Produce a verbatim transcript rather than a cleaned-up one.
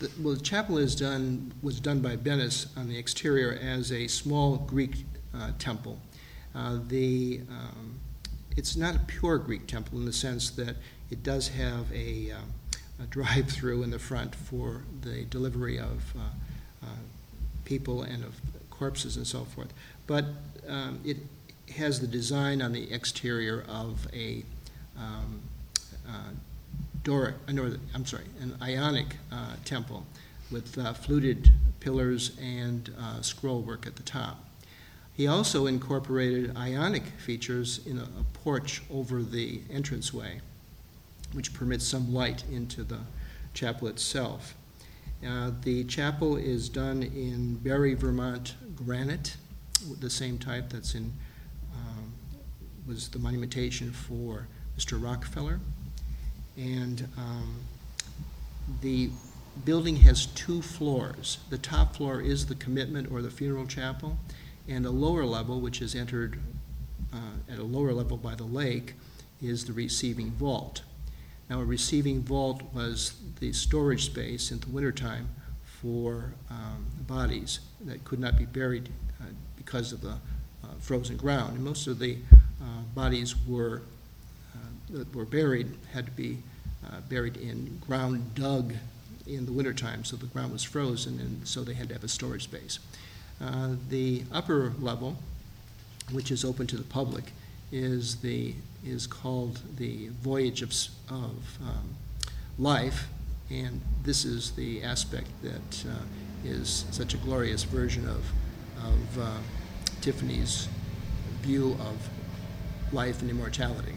The, well, the chapel is done was done by Bennis on the exterior as a small Greek uh, temple. Uh, the um, it's not a pure Greek temple in the sense that it does have a, um, a drive-through in the front for the delivery of uh, uh, people and of corpses and so forth. But um, it has the design on the exterior of a um, uh, Doric, uh, no, I'm sorry, an Ionic uh, temple with uh, fluted pillars and uh, scroll work at the top. He also incorporated Ionic features in a, a porch over the entranceway, which permits some light into the chapel itself. Uh, the chapel is done in Barre, Vermont granite, the same type that's in um, was the monumentation for Mister Rockefeller. And um, the building has two floors. The top floor is the commitment or the funeral chapel, and a lower level, which is entered uh, at a lower level by the lake, is the receiving vault. Now, a receiving vault was the storage space in the wintertime for um, bodies that could not be buried uh, because of the uh, frozen ground. And most of the uh, bodies were uh, that were buried had to be uh, buried in ground dug in the wintertime, so the ground was frozen, and so they had to have a storage space. Uh, the upper level, which is open to the public, is the is called the Voyage of, of um, Life, and this is the aspect that uh, is such a glorious version of, of uh, Tiffany's view of life and immortality.